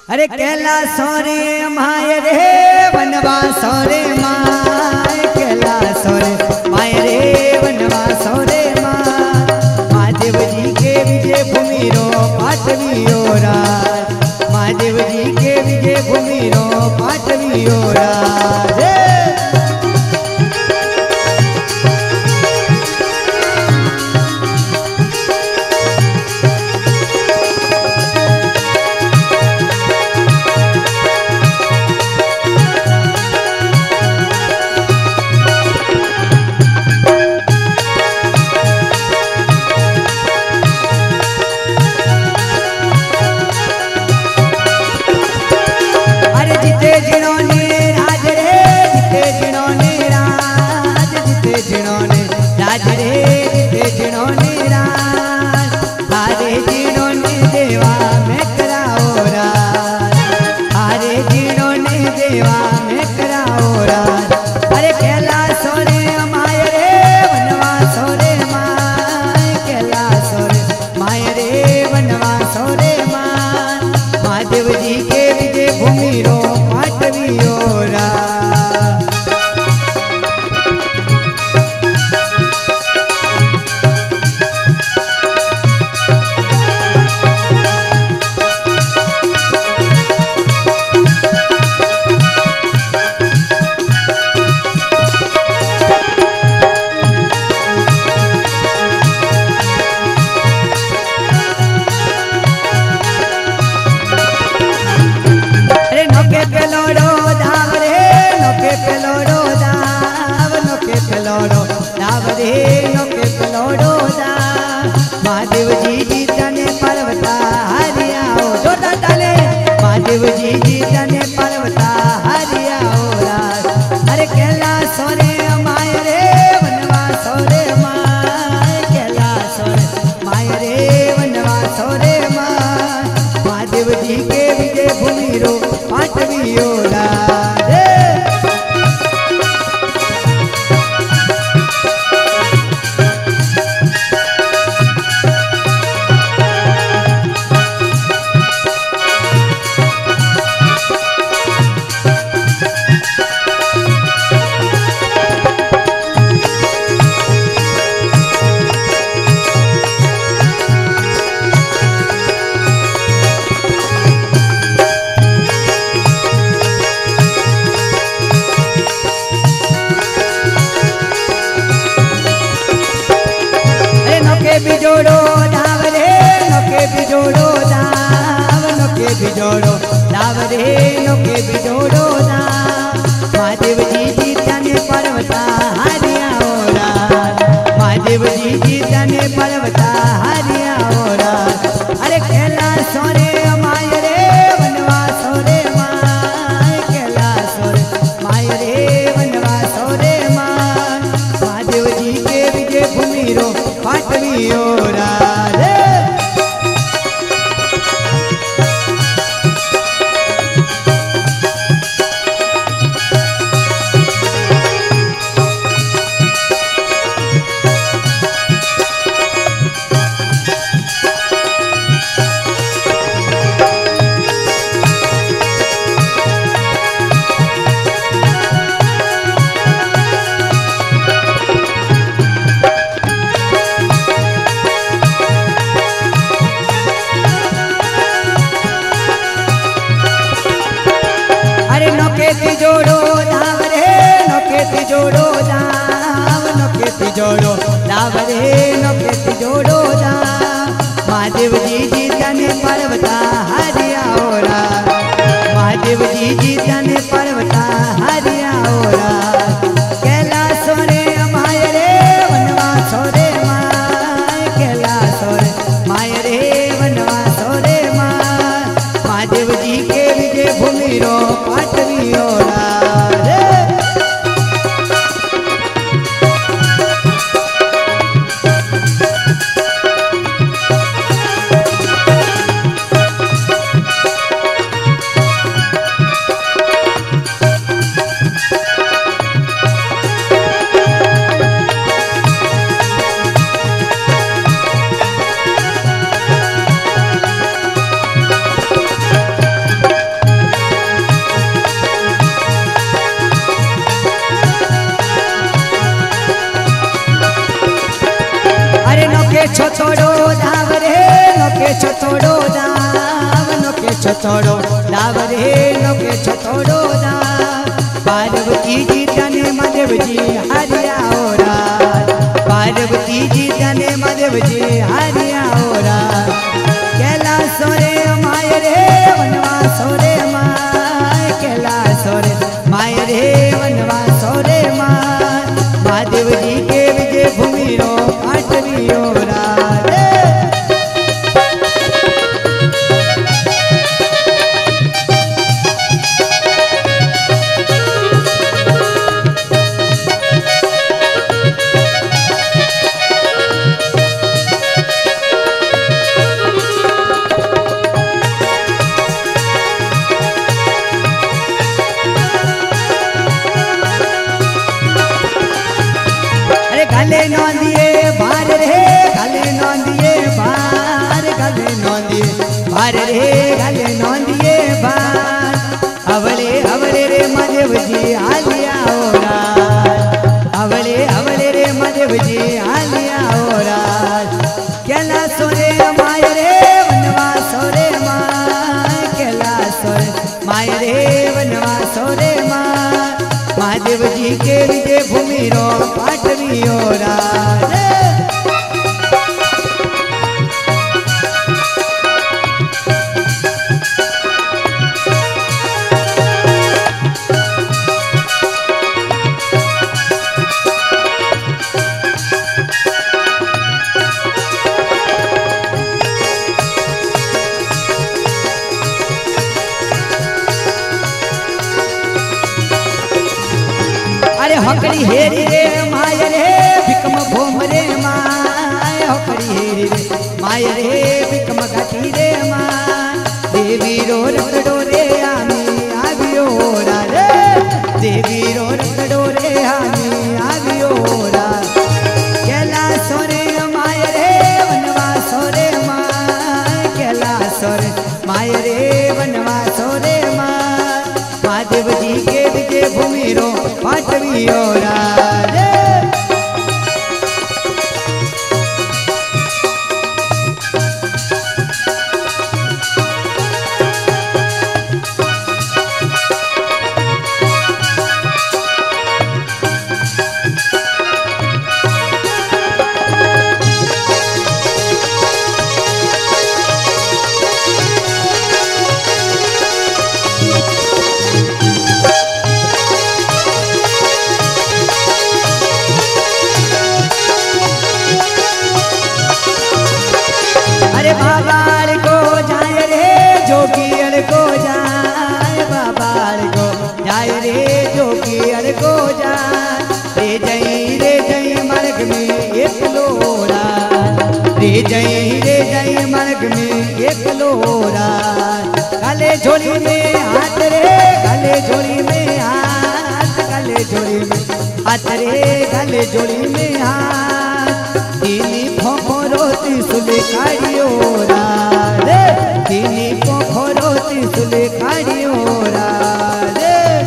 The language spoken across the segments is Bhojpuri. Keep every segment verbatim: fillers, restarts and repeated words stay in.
अरे कैला सोरे माय रे बनवा सोरे माय कैला सोरे माय रे बनवा सोरे माय महादेव जी के विजय भूमि रो पाटवी ओरा महादेव जी के विजय भूमि रो पाटवी ओरा महादेव जी जीतने पर्वता हरिया महादेव जी जीतने पर्वता हरिया अरे कैला सोरे माय रे बनवा सोरे माय कैला सोरे माय रे बनवा सोरे माय महादेव जी के विजय भूमि रो पाटवी ओरा बिजोड़ो दाव रे नोके बिजोड़ो दाव नोके बिजोड़ो दाव रे नोके बिजोड़ो दाव महादेव जी जीतने पर्वता हरिया ओरा महादेव जी जीतने पर्वता हरिया ओरा अरे कैला सोरे माय रे बनवा सोरे माय कैला सोरे माय रे बनवा सोरे माय महादेव जी के विजय भूमि रो पाटवी ओरा रे जोड़ो दाव रे नोके जोड़ो दाव नोके जोड़ो दाव रे नोके जोड़ो दाव महादेव जी जीतने पर्वता हरिया ओरा महादेव जी जीतने पर्वता हरिया ओरा कैला सोरे माय रे बनवा सोरे माय कैला सोरे माय रे बनवा सोरे माय महादेव जी के विजय भूमि रो पाटवी ओरा सोरे माय रे वनवासो रे माय कैलाश रे माय रे वनवासो रे माय महादेव जी के विजय भूमि रो आठवी ओरा गले नौंदिए बार रे गले नौंदिए बार गले नौंदिए बार रे गले नौंदिए बार अवले अवले रे महादेव जी आलिया ओरा अवले अवले रे महादेव जी आलिया ओरा कैलाश रे माय रे वनवासो रे माय कैलाश रे माय रे वनवासो रे माय महादेव जी के विजय भूमि रो पाटवी ओरा अरे हकड़ी हेरी रे माय रे बिकम भोम रे माय हकड़ी हेरी रे माय रे बिकम घटी रे माय देवी रो रगड़ो रे आमी आवियो रा रे देवी रो रगड़ो रे आमी आवियो रा कैलाश रे माय रे वनवासो रे माय कैलाश रे माय रे वनवासो रे माय महादेव जी के विजय भूमि रो पाटवी ओरा बाबाड़ को जाय रे जोगियर को जाय बाबाड़ को जाय रे जोगियर को जाय रे जई रे जई मार्ग में एक लोरा रे जई रे जई मार्ग में एक लोरा गले झोली में हाथ रे गले झोली में हाथ गले झोली में हाथ रे गले झोली में हाथ तीनी पोखरो त्रिशूल काढ़ियो रा रे तीनी पोखरो त्रिशूल काढ़ियो रा रे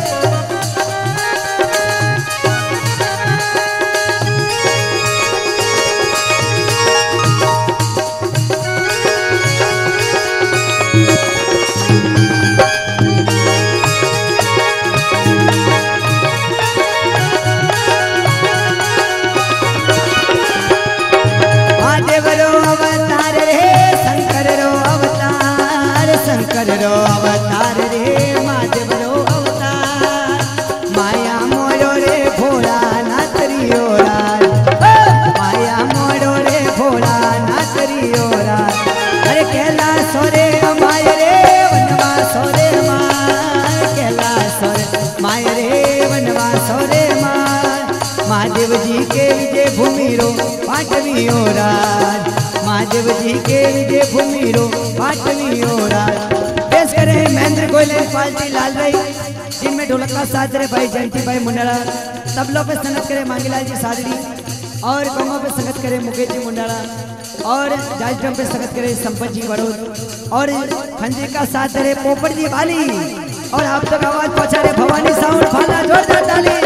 शंकर रो अवतार रे महादेव रो अवतार माया मोरो रे भोला नाथरी ओरा माया मोरो रे भोला नाथरी ओरा अरे कैलाश रे माय रे वनवासो रे माय कैलाश रे माय रे वनवासो रे माय महादेव जी के विजय भूमि रो पाटवी ओरा महादेव जी के विजय भूमि रो पाटवी ओरा पेश करे महेंद्र गोयल पाल्टी लाल भाई जिनमें ढोलक का साथ रहे भाई जयंती भाई मुंडारा तबलों पे संगत करे मांगीलाल जी सादरी और गंगों पे संगत करे मुकेश जी मुंडारा और जाज ड्रम पे संगत करे संपत जी बड़ोद और खंजरी का साथ रहे पोपट जी वाली और आप तक आवाज पहुंचा रहे भवानी साउंड फाला जोरदार ताली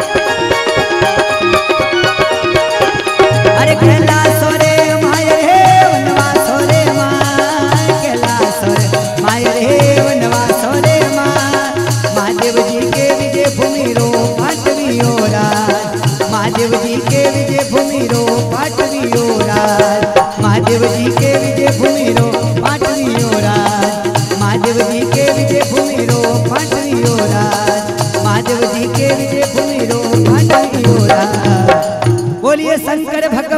अरे कैलाश रे माय रे वनवासो रे माय कैलाश रे माय रे वनवासो रे माय महादेव जी के विजय भूमि रो पाटवी ओरा महादेव जी के विजय भूमि रो पाटवी ओरा महादेव जी के विजय भूमि रो पाटवी ओरा। जी के विजय भूमि रो पाटलियो राज, महादेव जी के विजय भूमि रो पाटलियो राज। बोलिए शंकर भगवान।